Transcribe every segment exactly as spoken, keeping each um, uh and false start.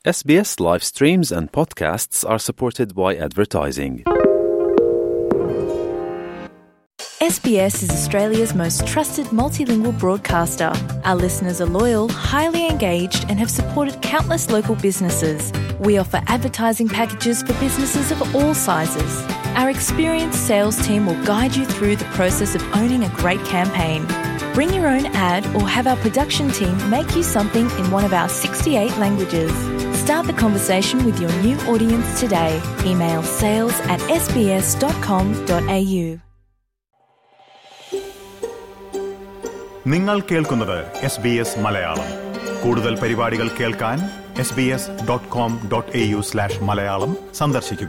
S B S live streams and podcasts are supported by advertising. S B S is Australia's most trusted multilingual broadcaster. Our listeners are loyal, highly engaged, and have supported countless local businesses. We offer advertising packages for businesses of all sizes. Our experienced sales team will guide you through the process of owning a great campaign. Bring your own ad or have our production team make you something in one of our sixty-eight languages. Start the conversation with your new audience today. Email sales at s b s dot com dot a u. നിങ്ങൾ കേൾക്കുന്നത് S B S Malayalam. കൂടുതൽ പരിപാടികൾ കേൾക്കാൻ S B S dot com dot A U slash Malayalam സന്ദർശിക്കുക.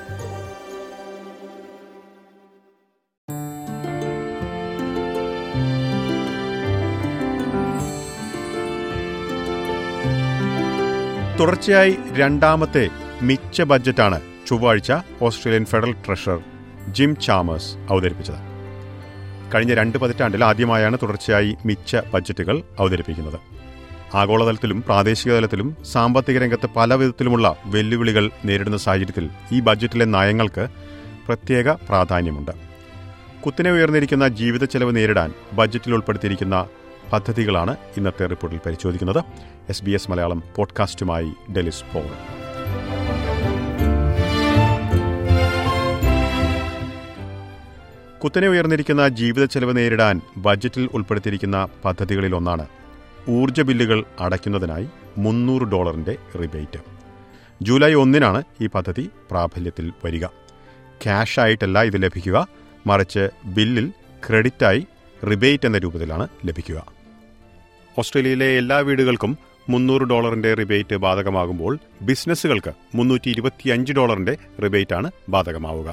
തുടർച്ചയായി രണ്ടാമത്തെ മിച്ച ബജറ്റാണ് ചൊവ്വാഴ്ച Australian federal treasurer Jim Chalmers അവതരിപ്പിച്ചത്. കഴിഞ്ഞ രണ്ട് പതിറ്റാണ്ടിൽ ആദ്യമായാണ് തുടർച്ചയായി മിച്ച ബജറ്റുകൾ അവതരിപ്പിക്കുന്നത്. ആഗോളതലത്തിലും പ്രാദേശിക തലത്തിലും സാമ്പത്തിക രംഗത്ത് പല വിധത്തിലുമുള്ള വെല്ലുവിളികൾ നേരിടുന്ന സാഹചര്യത്തിൽ ഈ ബജറ്റിലെ നയങ്ങൾക്ക് പ്രത്യേക പ്രാധാന്യമുണ്ട്. കുത്തനെ ഉയർന്നിരിക്കുന്ന ജീവിത ചെലവ് നേരിടാൻ ബജറ്റിൽ ഉൾപ്പെടുത്തിയിരിക്കുന്ന പദ്ധതികളാണ് ഇന്നത്തെ റിപ്പോർട്ടിൽ പരിശോധിക്കുന്നത്. എസ് ബി എസ് മലയാളം പോഡ്കാസ്റ്റുമായി ഡെലിസ് പോൾ. കുത്തനെ ഉയർന്നിരിക്കുന്ന ജീവിത ചെലവ് നേരിടാൻ ബജറ്റിൽ ഉൾപ്പെടുത്തിയിരിക്കുന്ന പദ്ധതികളിലൊന്നാണ് ഊർജ്ജ ബില്ലുകൾ അടയ്ക്കുന്നതിനായി മുന്നൂറ് ഡോളറിന്റെ റിബേറ്റ്. ജൂലൈ ഒന്നിനാണ് ഈ പദ്ധതി പ്രാബല്യത്തിൽ വരിക. ക്യാഷായിട്ടല്ല ഇത് ലഭിക്കുക, മറിച്ച് ബില്ലിൽ ക്രെഡിറ്റായി റിബേറ്റ് എന്ന രൂപത്തിലാണ് ലഭിക്കുക. ഓസ്ട്രേലിയയിലെ എല്ലാ വീടുകൾക്കും മുന്നൂറ് ഡോളറിന്റെ റിബേറ്റ് ബാധകമാകുമ്പോൾ ബിസിനസ്സുകൾക്ക് മുന്നൂറ്റി ഇരുപത്തിയഞ്ച് ഡോളറിന്റെ റിബേറ്റാണ് ബാധകമാവുക.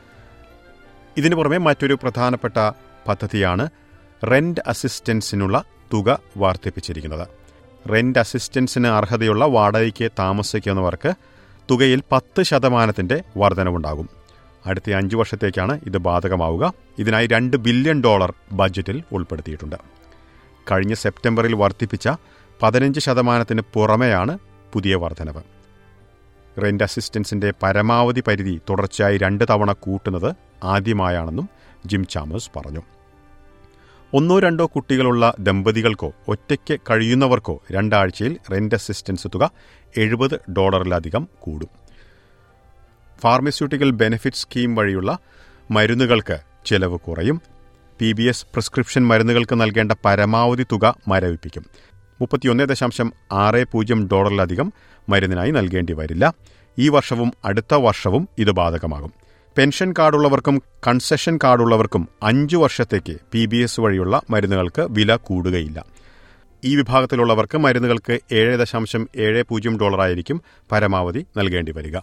ഇതിനു പുറമെ മറ്റൊരു പ്രധാനപ്പെട്ട പദ്ധതിയാണ് റെന്റ് അസിസ്റ്റൻസിനുള്ള തുക വർദ്ധിപ്പിച്ചിരിക്കുന്നത്. റെന്റ് അസിസ്റ്റൻസിന് അർഹതയുള്ള വാടകയ്ക്ക് താമസിക്കുന്നവർക്ക് തുകയിൽ പത്ത് ശതമാനത്തിന്റെ വർധനവുണ്ടാകും. അടുത്ത അഞ്ചു വർഷത്തേക്കാണ് ഇത് ബാധകമാവുക. ഇതിനായി രണ്ട് ബില്യൺ ഡോളർ ബജറ്റിൽ ഉൾപ്പെടുത്തിയിട്ടുണ്ട്. കഴിഞ്ഞ സെപ്റ്റംബറിൽ വർദ്ധിപ്പിച്ച പതിനഞ്ച് ശതമാനത്തിന് പുറമെയാണ് പുതിയ വർധനവ്. റെന്റ് അസിസ്റ്റൻസിന്റെ പരമാവധി പരിധി തുടർച്ചയായി രണ്ട് തവണ കൂട്ടുന്നത് ആദ്യമായാണെന്നും ജിം ചാമേഴ്സ് പറഞ്ഞു. ഒന്നോ രണ്ടോ കുട്ടികളുള്ള ദമ്പതികൾക്കോ ഒറ്റയ്ക്ക് കഴിയുന്നവർക്കോ രണ്ടാഴ്ചയിൽ റെന്റ് അസിസ്റ്റൻസ് തുക എഴുപത് ഡോളറിലധികം കൂടും. ഫാർമസ്യൂട്ടിക്കൽ ബെനിഫിറ്റ് സ്കീം വഴിയുള്ള മരുന്നുകൾക്ക് ചെലവ് കുറയും. പി ബി എസ് പ്രിസ്ക്രിപ്ഷൻ മരുന്നുകൾക്ക് നൽകേണ്ട പരമാവധി തുക മരവിപ്പിക്കും. മുപ്പത്തിയൊന്ന് ദശാംശം ആറ് പൂജ്യം ഡോളറിലധികം മരുന്നിനായി നൽകേണ്ടി വരില്ല. ഈ വർഷവും അടുത്ത വർഷവും ഇത് ബാധകമാകും. പെൻഷൻ കാർഡുള്ളവർക്കും കൺസെഷൻ കാർഡുള്ളവർക്കും അഞ്ചു വർഷത്തേക്ക് പി ബി എസ് വഴിയുള്ള മരുന്നുകൾക്ക് വില കൂടുകയില്ല. ഈ വിഭാഗത്തിലുള്ളവർക്ക് മരുന്നുകൾക്ക് ഏഴ് ദശാംശം ഏഴ് പൂജ്യം ഡോളറായിരിക്കും പരമാവധി നൽകേണ്ടി വരിക.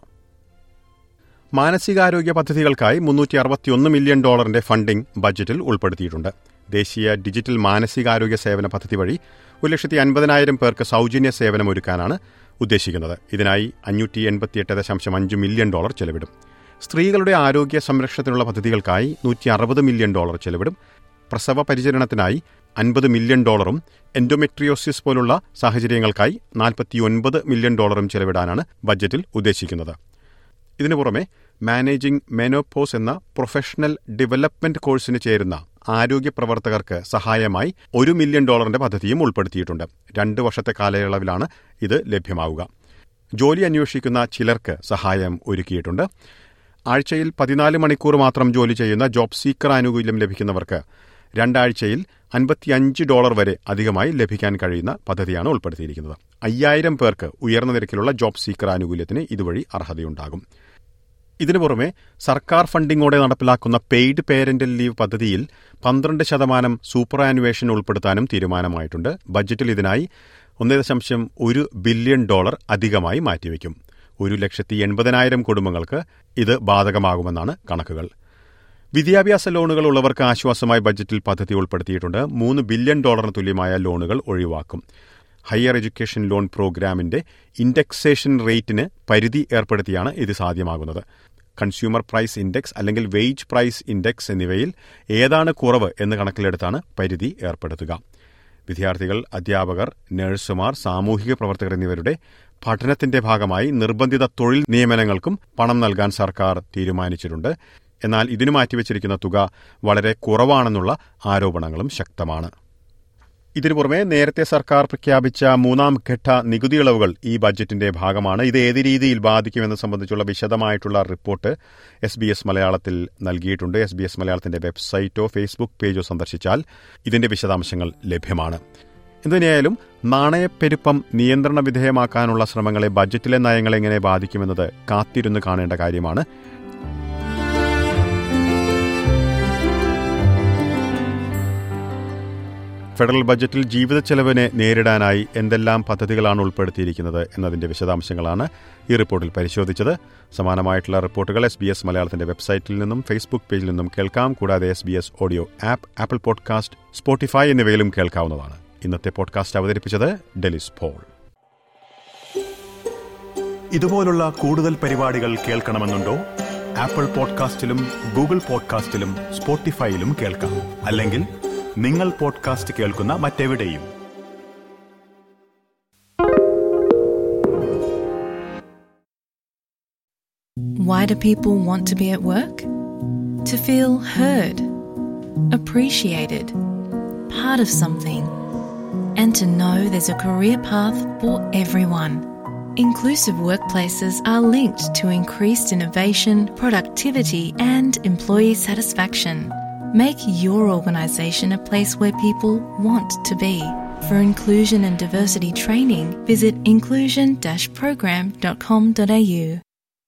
മാനസികാരോഗ്യ പദ്ധതികൾക്കായി മുന്നൂറ്റി അറുപത്തിയൊന്ന് മില്യൺ ഡോളറിന്റെ ഫണ്ടിംഗ് ബജറ്റിൽ ഉൾപ്പെടുത്തിയിട്ടുണ്ട്. ദേശീയ ഡിജിറ്റൽ മാനസികാരോഗ്യ സേവന പദ്ധതി വഴി ഒരു ലക്ഷത്തി അൻപതിനായിരം പേർക്ക് സൗജന്യ സേവനം ഒരുക്കാനാണ് ഉദ്ദേശിക്കുന്നത്. ഇതിനായി അഞ്ഞൂറ്റി എൺപത്തിയെട്ട് ദശാംശം അഞ്ച് മില്യൺ ഡോളർ ചെലവിടും. സ്ത്രീകളുടെ ആരോഗ്യ സംരക്ഷണത്തിനുള്ള പദ്ധതികൾക്കായി നൂറ്റി അറുപത് മില്യൺ ഡോളർ ചെലവിടും. പ്രസവ പരിചരണത്തിനായി അൻപത് മില്യൺ ഡോളറും എൻഡോമെട്രിയോസിസ് പോലുള്ള സാഹചര്യങ്ങൾക്കായി നാൽപ്പത്തിയൊൻപത് മില്യൺ ഡോളറും ചെലവിടാനാണ് ബജറ്റിൽ ഉദ്ദേശിക്കുന്നത്. ഇതിനു പുറമെ മാനേജിംഗ് മെനോപോസ് എന്ന പ്രൊഫഷണൽ ഡെവലപ്മെന്റ് കോഴ്സിന് ചേരുന്ന ആരോഗ്യ പ്രവർത്തകർക്ക് സഹായമായി ഒരു മില്യൺ ഡോളറിന്റെ പദ്ധതിയും ഉൾപ്പെടുത്തിയിട്ടുണ്ട്. രണ്ട് വർഷത്തെ കാലയളവിലാണ് ഇത് ലഭ്യമാവുക. ജോലി അന്വേഷിക്കുന്ന ചിലർക്ക് സഹായം ഒരുക്കിയിട്ടുണ്ട്. ആഴ്ചയിൽ പതിനാല് മണിക്കൂർ മാത്രം ജോലി ചെയ്യുന്ന ജോബ് സീക്കർ ആനുകൂല്യം ലഭിക്കുന്നവർക്ക് രണ്ടാഴ്ചയിൽ അൻപത്തിയഞ്ച് ഡോളർ വരെ അധികമായി ലഭിക്കാൻ കഴിയുന്ന പദ്ധതിയാണ് ഉൾപ്പെടുത്തിയിരിക്കുന്നത്. അയ്യായിരം പേർക്ക് ഉയർന്ന നിരക്കിലുള്ള ജോബ് സീക്കർ ആനുകൂല്യത്തിന് ഇതുവഴി അർഹതയുണ്ടാകും. ഇതിനു പുറമെ സർക്കാർ ഫണ്ടിങ്ങോടെ നടപ്പിലാക്കുന്ന പെയ്ഡ് പേരന്റൽ ലീവ് പദ്ധതിയിൽ പന്ത്രണ്ട് ശതമാനം സൂപ്പർ ആനുവേഷൻ ഉൾപ്പെടുത്താനും തീരുമാനമായിട്ടുണ്ട്. ബജറ്റിൽ ഇതിനായി ഒന്നേ ദശാംശം ഒരു ബില്യൺ ഡോളർ അധികമായി മാറ്റിവെക്കും. ഒരു ലക്ഷത്തി എൺപതിനായിരം കുടുംബങ്ങൾക്ക് ഇത് ബാധകമാകുമെന്നാണ് കണക്കുകൾ. വിദ്യാഭ്യാസ ലോണുകൾ ഉള്ളവർക്ക് ആശ്വാസമായി ബജറ്റിൽ പദ്ധതി ഉൾപ്പെടുത്തിയിട്ടുണ്ട്. മൂന്ന് ബില്യൺ ഡോളറിന് തുല്യമായ ലോണുകൾ ഒഴിവാക്കും. ഹയർ എഡ്യൂക്കേഷൻ ലോൺ പ്രോഗ്രാമിന്റെ ഇൻഡെക്സേഷൻ റേറ്റിന് പരിധി ഏർപ്പെടുത്തിയാണ് ഇത് സാധ്യമാകുന്നത്. കൺസ്യൂമർ പ്രൈസ് ഇൻഡെക്സ് അല്ലെങ്കിൽ വെയ്ജ് പ്രൈസ് ഇൻഡെക്സ് എന്നിവയിൽ ഏതാണ് കുറവ് എന്ന് കണക്കിലെടുത്താണ് പരിധി ഏർപ്പെടുത്തുക. വിദ്യാർത്ഥികൾ, അധ്യാപകർ, നഴ്സുമാർ, സാമൂഹിക പ്രവർത്തകർ എന്നിവരുടെ പഠനത്തിന്റെ ഭാഗമായി നിർബന്ധിത തൊഴിൽ നിയമനങ്ങൾക്കും പണം നൽകാൻ സർക്കാർ തീരുമാനിച്ചിട്ടുണ്ട്. എന്നാൽ ഇതിനു മാറ്റിവെച്ചിരിക്കുന്ന തുക വളരെ കുറവാണെന്നുള്ള ആരോപണങ്ങളും ശക്തമാണ്. ഇതിനു പുറമെ നേരത്തെ സർക്കാർ പ്രഖ്യാപിച്ച മൂന്നാം ഘട്ട നികുതി ഇളവുകൾ ഈ ബജറ്റിന്റെ ഭാഗമാണ്. ഇത് ഏത് രീതിയിൽ ബാധിക്കുമെന്ന് സംബന്ധിച്ചുള്ള വിശദമായിട്ടുള്ള റിപ്പോർട്ട് എസ് ബി എസ് മലയാളത്തിൽ നൽകിയിട്ടുണ്ട്. എസ് ബി എസ് മലയാളത്തിന്റെ വെബ്സൈറ്റോ ഫേസ്ബുക്ക് പേജോ സന്ദർശിച്ചാൽ ഇതിന്റെ വിശദാംശങ്ങൾ ലഭ്യമാണ്. എന്തുതന്നെയായാലും നാണയപ്പെരുപ്പം നിയന്ത്രണ വിധേയമാക്കാനുള്ള ശ്രമങ്ങളെ ബജറ്റിലെ നയങ്ങൾ എങ്ങനെ ബാധിക്കുമെന്നത് കാത്തിരുന്ന് കാണേണ്ട കാര്യമാണ്. ഫെഡറൽ ബജറ്റിൽ ജീവിത ചെലവിനെ നേരിടാനായി എന്തെല്ലാം പദ്ധതികളാണ് ഉൾപ്പെടുത്തിയിരിക്കുന്നത് എന്നതിന്റെ വിശദാംശങ്ങളാണ് ഈ റിപ്പോർട്ടിൽ പരിശോധിച്ചത്. സമാനമായിട്ടുള്ള റിപ്പോർട്ടുകൾ എസ് ബി എസ് മലയാളത്തിന്റെ വെബ്സൈറ്റിൽ നിന്നും ഫേസ്ബുക്ക് പേജിൽ നിന്നും കേൾക്കാം. കൂടാതെ S B S audio app, Apple podcast, Spotify എന്നിവയിലും കേൾക്കാവുന്നതാണ്. ഇന്നത്തെ പോഡ്കാസ്റ്റ് അവതരിപ്പിച്ചത് ഡെലിസ് പോൾ. ഇതുപോലുള്ള കൂടുതൽ പരിപാടികൾ കേൾക്കണമെന്നുണ്ടോ? ആപ്പിൾ പോഡ്കാസ്റ്റിലും ഗൂഗിൾ പോഡ്കാസ്റ്റിലും സ്പോട്ടിഫൈയിലും കേൾക്കാം. അല്ലെങ്കിൽ നിങ്ങൾ പോഡ്കാസ്റ്റ് കേൾക്കുന്ന മറ്റെവിടെയും. Why do people want to be at work? To feel heard, appreciated, part of something, and to know there's a career path for everyone. Inclusive workplaces are linked to increased innovation, productivity, and employee satisfaction. Make your organisation a place where people want to be. For inclusion and diversity training, visit inclusion dash program dot com dot a u.